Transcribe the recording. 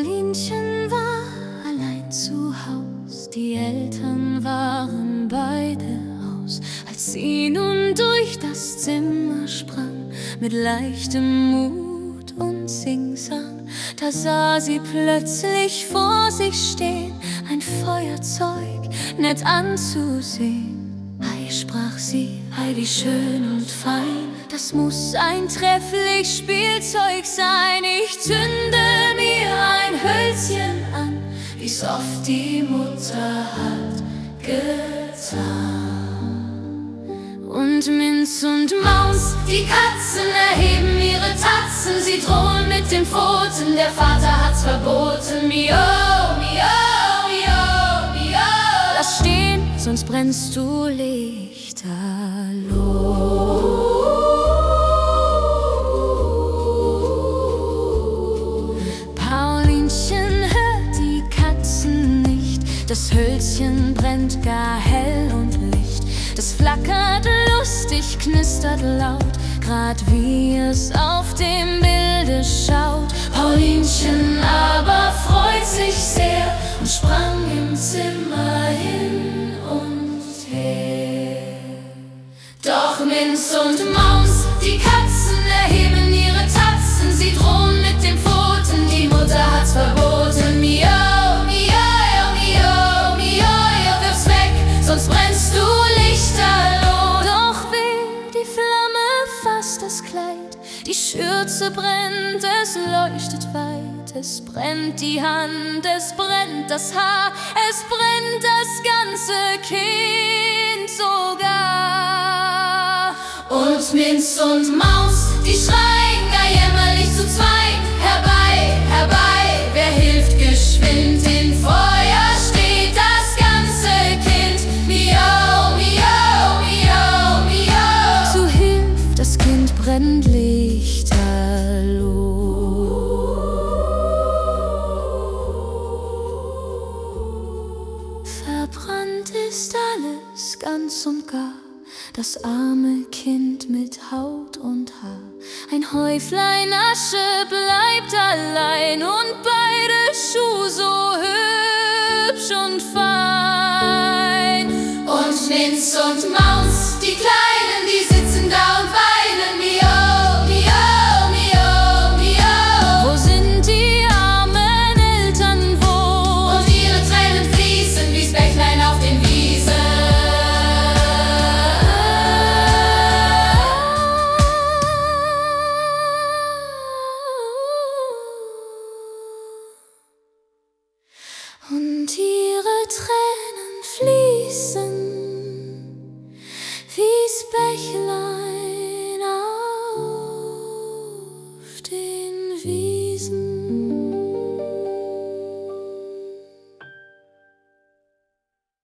Paulinchen war allein zu Haus, die Eltern waren beide aus. Als sie nun durch das Zimmer sprang, mit leichtem Mut und Singsang, da sah sie plötzlich vor sich stehen, ein Feuerzeug, nett anzusehen. Ei, sprach sie, ei, wie schön und fein, das muss ein trefflich Spielzeug sein. Ich zünde mir ein Hölzchen an, wie's oft die Mutter hat getan. Und Minz und Maus, die Katzen, erheben ihre Tatzen, sie drohen mit den Pfoten, der Vater hat's verboten. Miau, miau, miau, miau. Lass stehen, sonst brennst du lichterloh. Paulinchen hört die Katzen nicht, das Hölzchen brennt gar hell und licht. Das flackert lustig, knistert laut, grad wie es auf dem Bilde schaut. Paulinchen aber freut sich sehr und sprang im Zimmer hin und her. Doch Minz und Maus, die Katzen, erheben ihre Tatzen, sie drohen mit den Pfoten, die Mutter hat's verboten. Miau, miau, miau, miau, wirf's weg, sonst brennst du lichterloh. Doch weh, die Flamme fasst das Kleid, die Schürze brennt, es leuchtet weit. Es brennt die Hand, es brennt das Haar, es brennt das ganze Kind sogar. Und Minz und Maus, die schreien gar jämmerlich zu zweit. Herbei, herbei, wer hilft geschwind? In Feuer steht das ganze Kind. Miau, miau, miau, miau. Zu Hilf, das Kind brennt lichterloh. Verbrannt ist alles ganz und gar, das arme Kind mit Haut und Haar. Ein Häuflein Asche bleibt allein und beide Schuh so hübsch und fein. Und Minz und Maus, die Kleinen, die sitzen da und weinen. Miau, miau, miau, miau. Wo sind die armen Eltern, wo? Und ihre Tränen fließen wie's Bächlein auf den Wiesen. Und ihre Tränen